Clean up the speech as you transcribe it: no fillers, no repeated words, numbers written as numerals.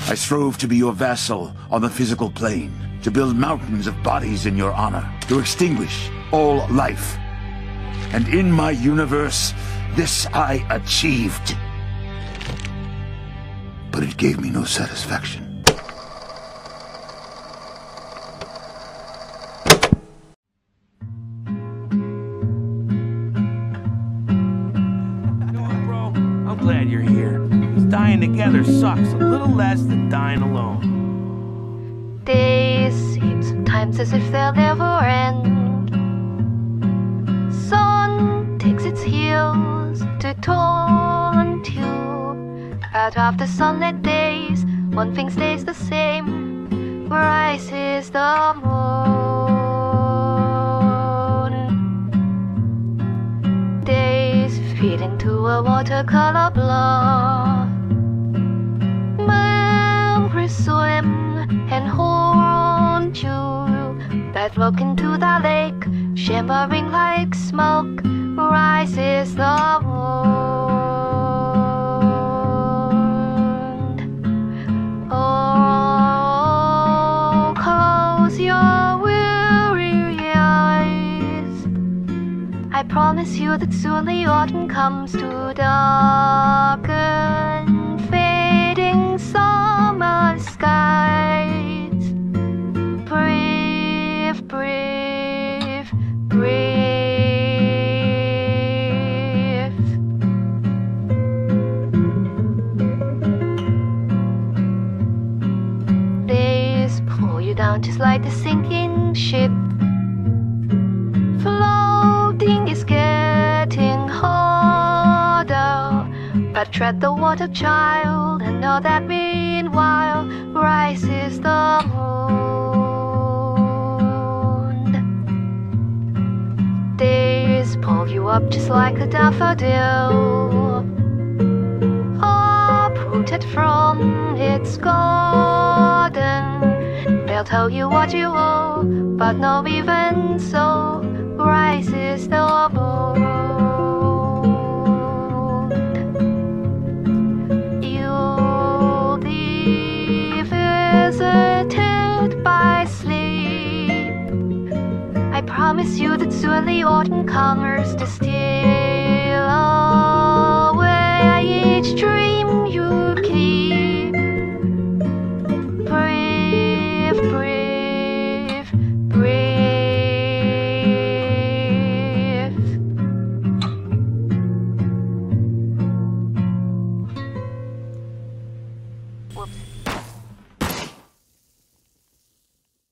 I strove to be your vassal on the physical plane, to build mountains of bodies in your honor, to extinguish all life. And in my universe, this I achieved. But it gave me no satisfaction. I'm glad you're here. 'Cause dying together sucks a little less than dying alone. Days seem sometimes as if they'll never end. Sun takes its heels to toll until out of the sunlit days, one thing stays the same, rises the moon. Days fade into a watercolor blur. Memories swim and haunt you. That look into the lake, shimmering like smoke, rises the moon. Oh, close your weary eyes. I promise you that soon the autumn comes to darken fading summer skies. Breathe, breathe, breathe. Days pull you down just like the sinking ship. Floating is getting harder, but tread the water, child, and know that meanwhile rises the moon. Days pull you up just like a daffodil, uprooted from its garden. They'll tell you what you owe, but no, even so rises the moon. You'll be visited by sleep. I promise you that soon the autumn comes to steal away each dream you keep. Breathe, breathe, breathe. Whoops.